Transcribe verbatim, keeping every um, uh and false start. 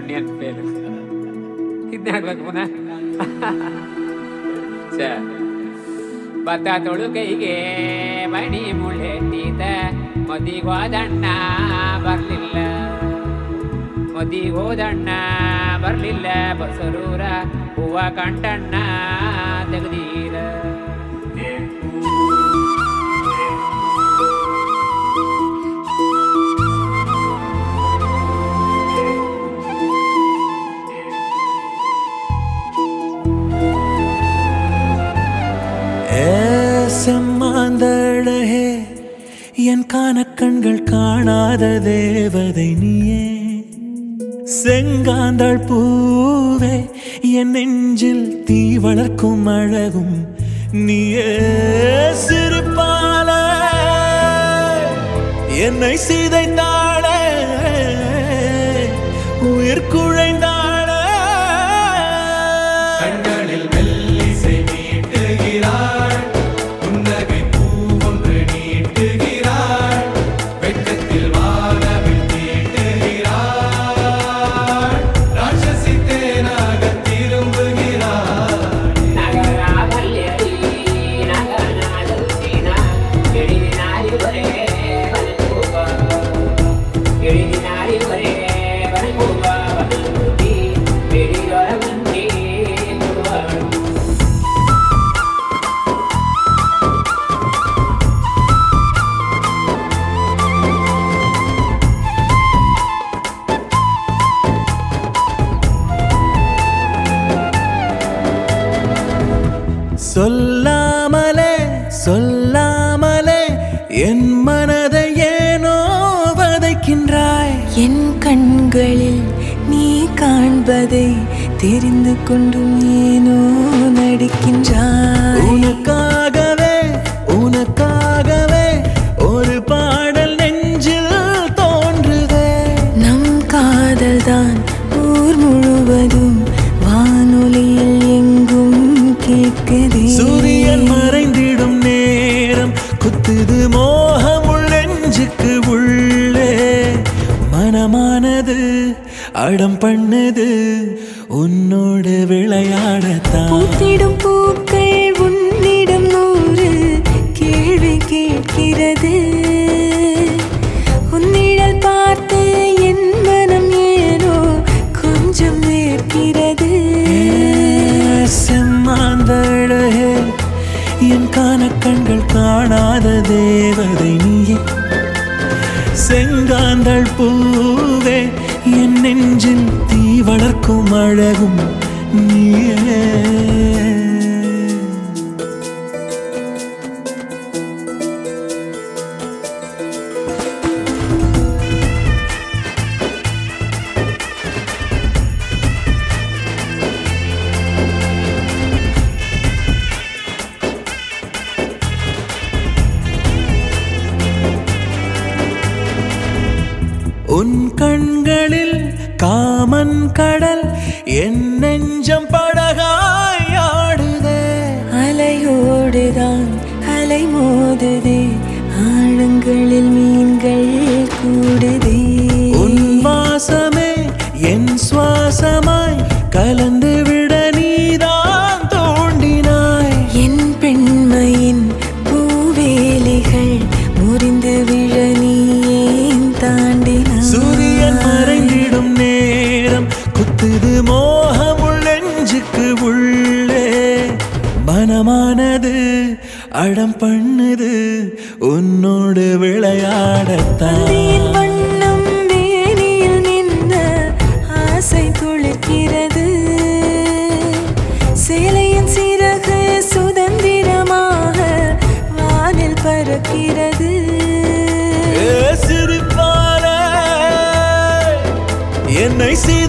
ಪುಣ್ಯನ್ ಪೇರು ಇದನ್ನ ಹೇಳ್ಬೇಕು ಪುನಃ. ಭತ್ತ ತೊಳುಕೈಗೆ ಮಣಿ ಮುಳ್ಳೆಟ್ಟಿದ ಮದಿಗೋದಣ್ಣ ಬರ್ಲಿಲ್ಲ, ಮದಿಗೋದಣ್ಣ ಬರ್ಲಿಲ್ಲ, ಬಸರೂರ ಹೂವ ಕಂಟಣ್ಣ ತೆಗ್ದೀರ. செம்மாந்தழகே என் காணக்கண்கள் காணாத தேவதை நீயே, செங்காந்தாள் பூவே என் நெஞ்சில் தீ வளர்க்கும் அழகும் நீயே. சிரிப்பால என்னை சிதைந்தாளே, உயிர் குழைந்தாளே, கண்களில் மெல்லிசை மீட்டுகிறாள், புன்னகை பூவொன்று நீட்டுகிறாள், வெட்கத்தில் வானவில் தீட்டுகிறாள், ராட்சசி தேனாக திரும்புகிறாள். சொல்லாமலே சொல்லாமலே என் மனதை ஏனோ வதைக்கின்றாய். என் கண்களில் நீ காண்பதை தெரிந்து கொண்டும் ஏனோ நடிக்கின்றாய். உனக்காகவே உனக்காகவே ஒரு பாடல் நெஞ்சில் தோன்றுதே. நம் காதல்தான் ஊர் முழுவதும் வானொலியில் எங்கும் கேட்குதே. சூரியன் மறைந்திடும் நேரம் குத்துது மோகம் உள்ளெஞ்சுக்கு உள்ளே. மனமானது அடம் பண்ணுது உன்னோடு விளையாடத்தான். பூத்திடும் பூக்கள் உன்னிடம் நூறு கேள்வி கேட்கிறது. உன்னிடல் பார்த்து என் மனம் ஏனோ கொஞ்சம் நேர்க்கிறது. செம்மாந்தழகே என் காணக்கண்கள் காணாத தேவதை நீயே, செங்காந்தள் பூவே என் நெஞ்சில் தீ வளர்க்கும் அழகும் நீயே. உன் கண்களில் காமன் கடல் என் நெஞ்சம் படகாய் ஆடுதே. அலையோடுதான் அலை மோதுதே, ஆழங்களில் மீன்கள் கூடுதே. உன் வாசமே என் சுவாசமாய் கலந்து விட நீதான் தோண்டினாய். என் பெண்மையின் பூவேலிகள் முறிந்து விழ நீ ஏன் தாண்டினாய். சூரியன் மறைந்திடும் நேரம் குத்துது மோகம் உள்ளெஞ்சுக்கு உள்ளே. மனமானது அடம் பண்ணுது உன்னோடு விளையாடத்தான். என் வண்ணம் வேலியில் நின்ற ஆசை துளிர்க்கிறது. சேலையின் சிறகு சுதந்திரமாக வானில் பறக்கிறது. சிரிப்பால என்னை